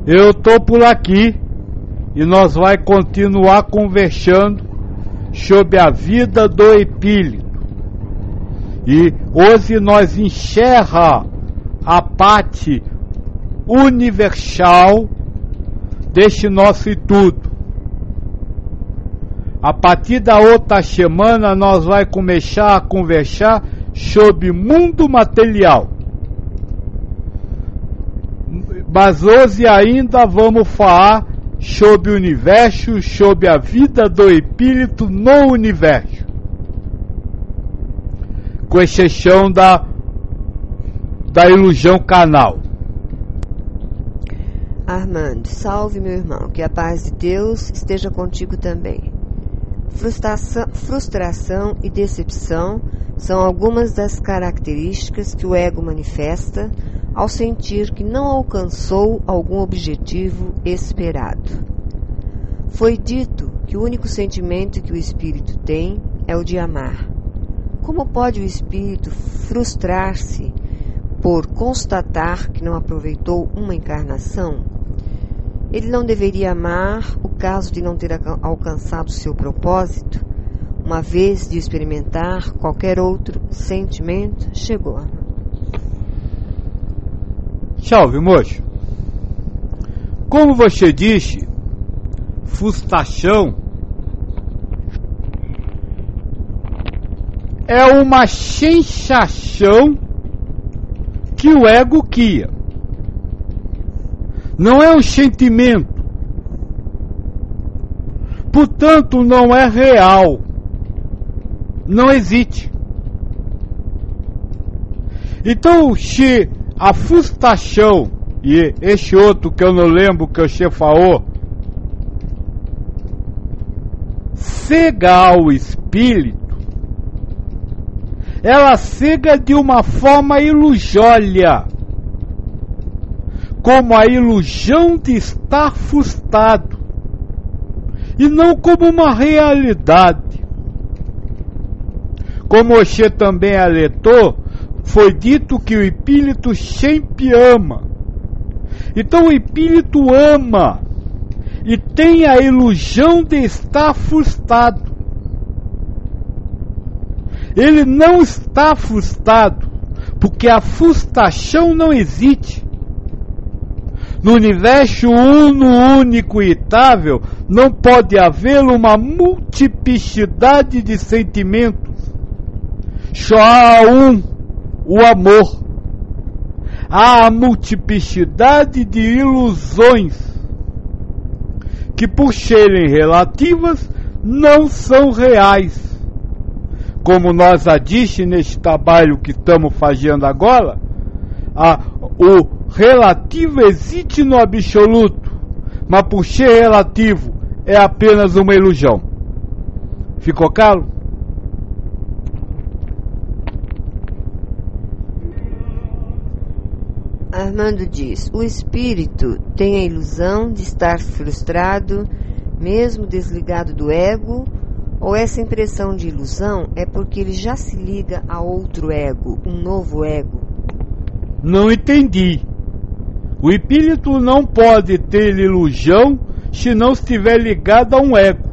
Eu estou por aqui e nós vai continuar conversando sobre a vida do espírito. E hoje nós encerra a parte universal deste nosso estudo. A partir da outra semana nós vai começar a conversar sobre mundo material. Mas hoje ainda vamos falar sobre o universo, sobre a vida do espírito no universo. Com exceção da ilusão carnal. Armando, salve meu irmão, que a paz de Deus esteja contigo também. Frustração e decepção são algumas das características que o ego manifesta ao sentir que não alcançou algum objetivo esperado. Foi dito que o único sentimento que o espírito tem é o de amar. Como pode o espírito frustrar-se por constatar que não aproveitou uma encarnação? Ele não deveria amar o caso de não ter alcançado seu propósito, uma vez de experimentar qualquer outro sentimento? Chegou. Salve, moço. Como você disse, frustração é uma sensação que o ego cria. Não é um sentimento. Portanto, não é real. Não existe. Então, se a frustração e esse outro que eu não lembro que você falou cega ao espírito, ela cega de uma forma ilusória, como a ilusão de estar frustrado, e não como uma realidade. Como você também alertou, foi dito que o espírito sempre ama. Então o espírito ama e tem a ilusão de estar frustrado. Ele não está frustrado, porque a frustração não existe. No universo uno, único e itável, não pode haver uma multiplicidade de sentimentos. Só há o amor. Há a multiplicidade de ilusões, que por serem relativas, não são reais. Como nós já disse neste trabalho que estamos fazendo agora, o relativo existe no absoluto, mas por ser relativo é apenas uma ilusão. Ficou claro? Armando diz: o espírito tem a ilusão de estar frustrado, mesmo desligado do ego, ou essa impressão de ilusão é porque ele já se liga a outro ego, um novo ego? Não entendi. O espírito não pode ter ilusão se não estiver ligado a um ego.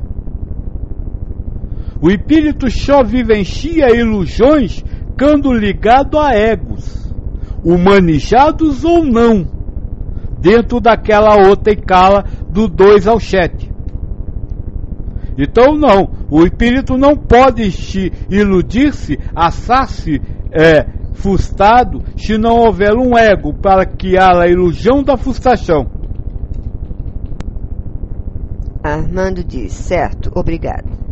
O espírito só vivencia ilusões quando ligado a egos, humanizados ou não, dentro daquela outra escala do 2 ao 7. Então não, o espírito não pode se iludir-se, achar-se frustrado, se não houver um ego para criar a ilusão da frustração. Armando diz: certo, obrigado.